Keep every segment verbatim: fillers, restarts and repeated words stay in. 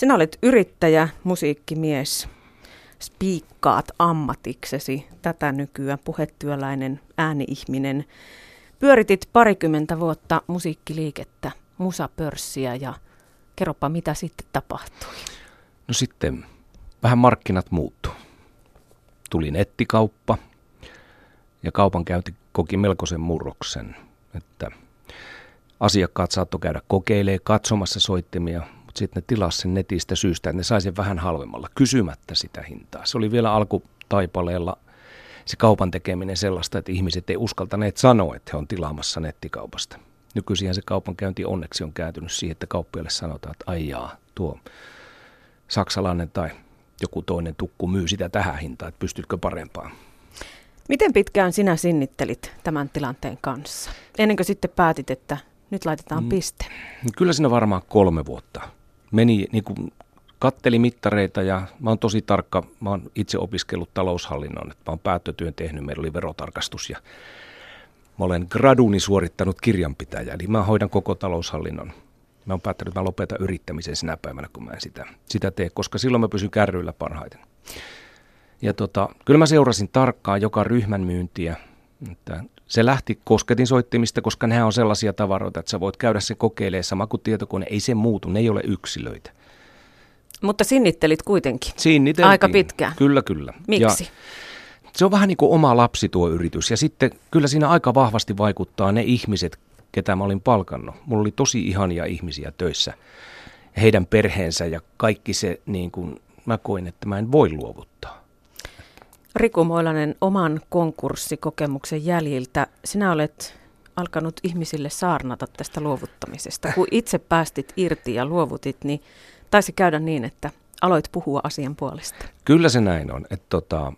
Sinä olet yrittäjä, musiikkimies, spiikkaat ammatiksesi tätä nykyään, puhetyöläinen, ääni-ihminen. Pyöritit parikymmentä vuotta musiikkiliikettä, musapörssiä ja kerropa mitä sitten tapahtui. No sitten vähän markkinat muuttu. Tuli nettikauppa ja kaupankäynti koki melkoisen murroksen, että asiakkaat saattoi käydä kokeilemaan katsomassa soittimia, mutta sitten ne tilasi sen netistä syystä, että ne sai sen vähän halvemmalla kysymättä sitä hintaa. Se oli vielä alkutaipaleella se kaupan tekeminen sellaista, että ihmiset ei uskaltaneet sanoa, että he on tilaamassa nettikaupasta. Nykyisin se kaupankäynti onneksi on kääntynyt siihen, että kauppiaille sanotaan, että ai jaa, tuo saksalainen tai joku toinen tukku myy sitä tähän hintaan, että pystytkö parempaan. Miten pitkään sinä sinnittelit tämän tilanteen kanssa? Ennen kuin sitten päätit, että nyt laitetaan piste. Kyllä siinä varmaan kolme vuotta. Meni, niin kuin katteli mittareita ja mä oon tosi tarkka. Mä oon itse opiskellut taloushallinnon, että mä oon päättötyön tehnyt. Meillä oli verotarkastus ja mä olen graduni suorittanut kirjanpitäjä. Eli mä hoidan koko taloushallinnon. Mä oon päättänyt, että mä lopetan yrittämisen sinä päivänä, kun mä en sitä, sitä tee, koska silloin mä pysyn kärryillä parhaiten. Ja tota, kyllä mä seurasin tarkkaan joka ryhmän myyntiä. Että se lähti kosketin soittimista, koska nehän on sellaisia tavaroita, että sä voit käydä se kokeilemaan sama kuin tietokone. Ei se muutu, ne ei ole yksilöitä. Mutta sinnittelit kuitenkin Sinniteltiin. Aika pitkään. Kyllä, kyllä. Miksi? Ja se on vähän niin kuin oma lapsi tuo yritys. Ja sitten kyllä siinä aika vahvasti vaikuttaa ne ihmiset, ketä mä olin palkannut. Mulla oli tosi ihania ihmisiä töissä. Heidän perheensä ja kaikki se, niin kuin mä koin, että mä en voi luovuttaa. Riku Moilanen, oman konkurssikokemuksen jäljiltä sinä olet alkanut ihmisille saarnata tästä luovuttamisesta. Kun itse päästit irti ja luovutit, niin taisi käydä niin, että aloit puhua asian puolesta. Kyllä se näin on. Että tota,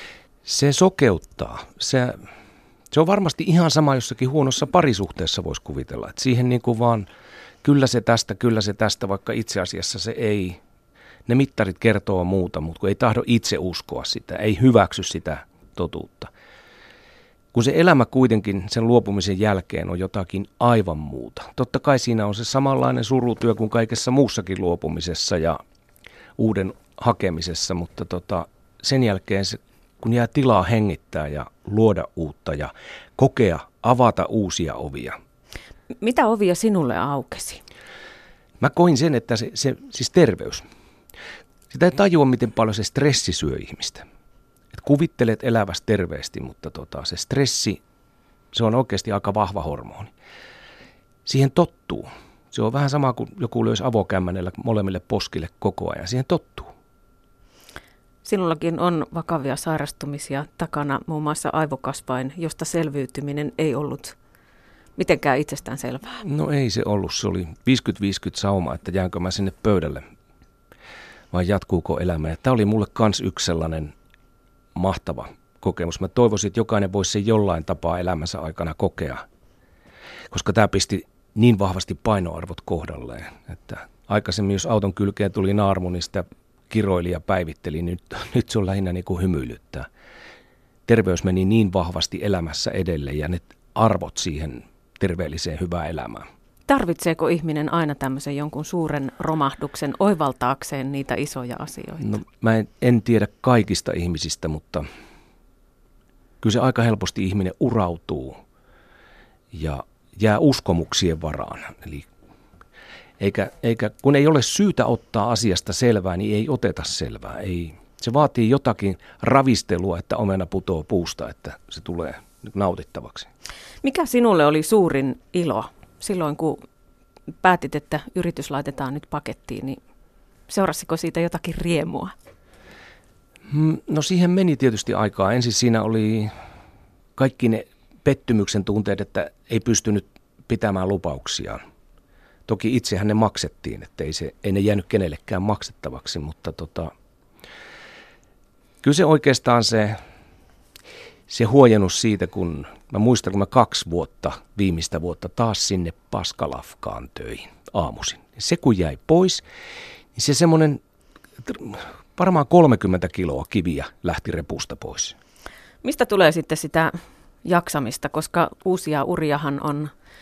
se sokeuttaa. Se, se on varmasti ihan sama jossakin huonossa parisuhteessa voisi kuvitella. Että siihen niin kuin vaan kyllä se tästä, kyllä se tästä, vaikka itse asiassa se ei. Ne mittarit kertoo muuta, mutta kun ei tahdo itse uskoa sitä, ei hyväksy sitä totuutta. Kun se elämä kuitenkin sen luopumisen jälkeen on jotakin aivan muuta. Totta kai siinä on se samanlainen surutyö kuin kaikessa muussakin luopumisessa ja uuden hakemisessa, mutta tota, sen jälkeen se, kun jää tilaa hengittää ja luoda uutta ja kokea, avata uusia ovia. Mitä ovia sinulle aukesi? Mä koin sen, että se, se siis terveys. Sitä ei tajua, miten paljon se stressi syö ihmistä. Et kuvittelet elävästä terveesti, mutta tota, se stressi, se on oikeasti aika vahva hormoni. Siihen tottuu. Se on vähän sama kuin joku löisi avokämmänellä molemmille poskille koko ajan. Siihen tottuu. Sinullakin on vakavia sairastumisia takana, muun muassa aivokasvain, josta selviytyminen ei ollut mitenkään itsestään selvää. No ei se ollut. Se oli viisikymmentä viisikymmentä sauma, että jäänkö mä sinne pöydälle vai jatkuuko elämä. Tämä oli mulle kans yksi sellainen mahtava kokemus. Mä toivoisin, että jokainen voisi sen jollain tapaa elämänsä aikana kokea, koska tämä pisti niin vahvasti painoarvot kohdalleen, että aikaisemmin jos auton kylkeen tuli naarmu, niin sitä kiroili ja päivitteli, niin nyt, nyt se on lähinnä niin kuin hymyilyttää. Terveys meni niin vahvasti elämässä edelle ja ne arvot siihen terveelliseen hyvään elämään. Tarvitseeko ihminen aina tämmöisen jonkun suuren romahduksen oivaltaakseen niitä isoja asioita? No, mä en, en tiedä kaikista ihmisistä, mutta kyllä se aika helposti ihminen urautuu ja jää uskomuksien varaan. Eli eikä, eikä, kun ei ole syytä ottaa asiasta selvää, niin ei oteta selvää. Ei, se vaatii jotakin ravistelua, että omena putoo puusta, että se tulee nautittavaksi. Mikä sinulle oli suurin ilo silloin, kun päätit, että yritys laitetaan nyt pakettiin, niin seurasiko siitä jotakin riemua? No siihen meni tietysti aikaa. Ensin siinä oli kaikki ne pettymyksen tunteet, että ei pystynyt pitämään lupauksiaan. Toki itsehän ne maksettiin, että ei, se, ei ne jäänyt kenellekään maksettavaksi, mutta tota, kyllä se oikeastaan se, se huojennus siitä, kun mä muistan, kun mä kaksi vuotta, viimeistä vuotta taas sinne paskalafkaan töihin aamuisin. Se kun jäi pois, niin se semmoinen varmaan kolmekymmentä kiloa kiviä lähti repusta pois. Mistä tulee sitten sitä jaksamista, koska uusia uriahan on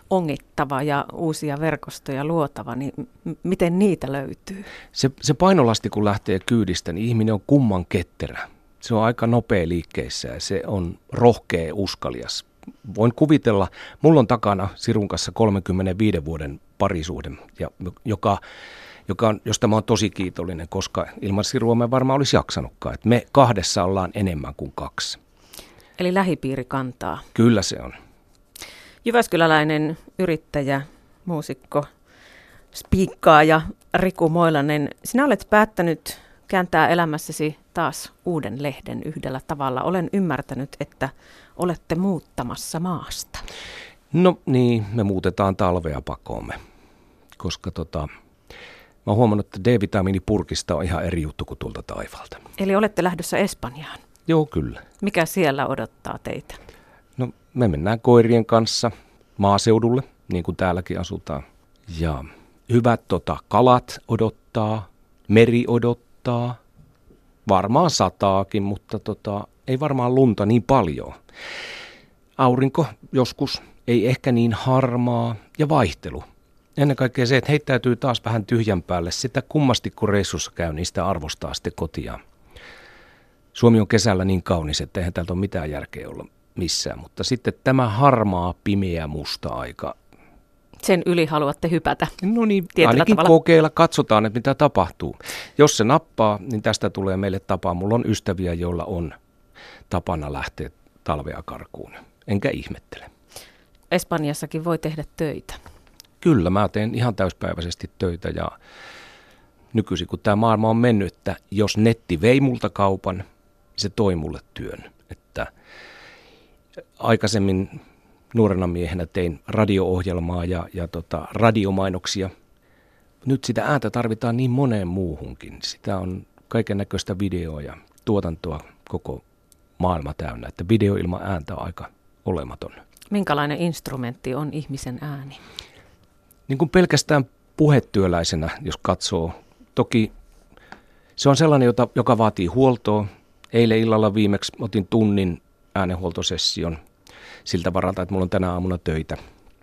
ongittava ja uusia verkostoja luotava, niin m- miten niitä löytyy? Se, se painolasti kun lähtee kyydistä, niin ihminen on kumman ketterä. Se on aika nopea liikkeissä ja se on rohkea, uskalias. Voin kuvitella, mulla on takana Sirun kanssa kolmekymmentäviisi vuoden parisuhde, ja joka, joka on, josta mä oon tosi kiitollinen, koska ilman Sirua mä varmaan olisi jaksanutkaan. Et me kahdessa ollaan enemmän kuin kaksi. Eli lähipiiri kantaa. Kyllä se on. Jyväskyläläinen yrittäjä, muusikko, spiikkaaja Riku Moilanen, sinä olet päättänyt kääntää elämässäsi taas uuden lehden yhdellä tavalla. Olen ymmärtänyt, että olette muuttamassa maasta. No niin, me muutetaan talvea pakoomme, koska tota, mä oon huomannut, että D-vitamiinipurkista on ihan eri juttu kuin tuolta taivaalta. Eli olette lähdössä Espanjaan. Joo, kyllä. Mikä siellä odottaa teitä? No me mennään koirien kanssa maaseudulle, niin kuin täälläkin asutaan. Ja hyvät tota, kalat odottaa, meri odottaa, varmaan sataakin, mutta tota, ei varmaan lunta niin paljon. Aurinko joskus, ei ehkä niin harmaa ja vaihtelu. Ennen kaikkea se, että heittäytyy taas vähän tyhjän päälle. Sitä kummasti kun reissussa käy, niin sitä arvostaa sitten kotiaan. Suomi on kesällä niin kaunis, että eihän täältä ole mitään järkeä olla missään. Mutta sitten tämä harmaa, pimeä, musta aika. Sen yli haluatte hypätä. No niin, ainakin tavalla. Kokeilla, katsotaan, että mitä tapahtuu. Jos se nappaa, niin tästä tulee meille tapa. Mulla on ystäviä, joilla on tapana lähteä talvea karkuun. Enkä ihmettele. Espanjassakin voi tehdä töitä. Kyllä, mä teen ihan täyspäiväisesti töitä ja nykyisin kun tämä maailma on mennyt, että jos netti vei multa kaupan, se toi mulle työn. Että aikaisemmin nuorena miehenä tein radio-ohjelmaa ja, ja tota, radiomainoksia. Nyt sitä ääntä tarvitaan niin moneen muuhunkin. Sitä on kaiken näköistä videoa ja tuotantoa koko maailma täynnä, että video ilman ääntä on aika olematon. Minkälainen instrumentti on ihmisen ääni? Niin kuin pelkästään puhetyöläisenä, jos katsoo. Toki se on sellainen, jota, joka vaatii huoltoa. Eilen illalla viimeksi otin tunnin äänenhuoltosession siltä varalta, että mulla on tänä aamuna töitä.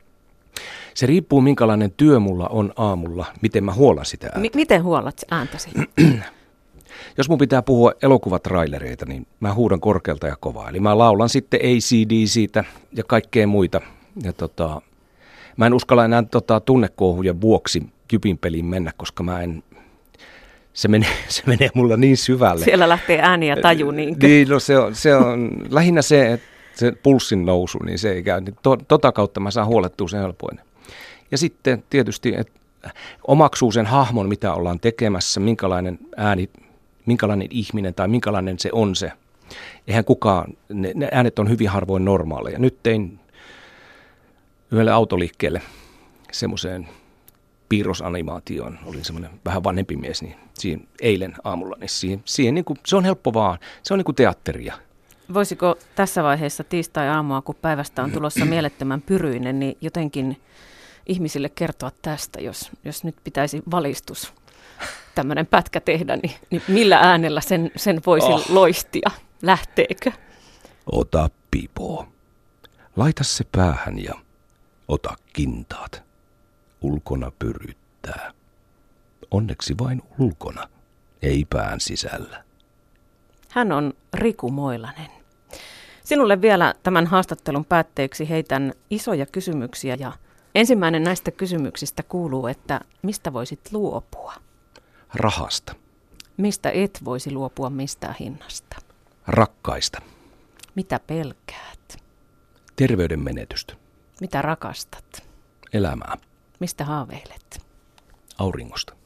Se riippuu, minkälainen työ mulla on aamulla, miten mä huolan sitä ääntä. M- miten huolat ääntäsi? Jos mun pitää puhua elokuvatrailereita, niin mä huudan korkealta ja kovaa. Eli mä laulan sitten A C D siitä ja kaikkea muita. Ja tota, mä en uskalla enää tota, tunnekuohujen vuoksi Jypin peliin mennä, koska mä en, se menee, se menee mulla niin syvälle. Siellä lähtee ääni ja taju niinkö? Niin, no se on, se on lähinnä se, että se pulssin nousu, niin se ei käy. To, tota kautta mä saan huolettua sen helpoinen. Ja sitten tietysti, että omaksuu sen hahmon, mitä ollaan tekemässä, minkälainen ääni, minkälainen ihminen tai minkälainen se on se. Eihän kukaan, ne, ne äänet on hyvin harvoin normaaleja. Nyt tein yhdelle autoliikkeelle semmoiseen piirrosanimaatioon. Olin semmoinen vähän vanhempi mies, niin siihen eilen aamulla, niin siihen, siihen niin kuin, se on helppo vaan. Se on niin kuin teatteria. Voisiko tässä vaiheessa tiistai-aamua, kun päivästä on tulossa mielettömän pyryinen, niin jotenkin ihmisille kertoa tästä, jos, jos nyt pitäisi valistus tämmöinen pätkä tehdä, niin, niin millä äänellä sen, sen voisi oh. loistia? Lähteekö? Ota pipo. Laita se päähän ja ota kintaat. Ulkona pyryttää. Onneksi vain ulkona, ei pään sisällä. Hän on Riku Moilanen. Sinulle vielä tämän haastattelun päätteeksi heitän isoja kysymyksiä ja ensimmäinen näistä kysymyksistä kuuluu, että mistä voisit luopua? Rahasta. Mistä et voisi luopua mistään hinnasta? Rakkaista. Mitä pelkäät? Terveyden menetystä. Mitä rakastat? Elämää. Mistä haaveilet? Auringosta.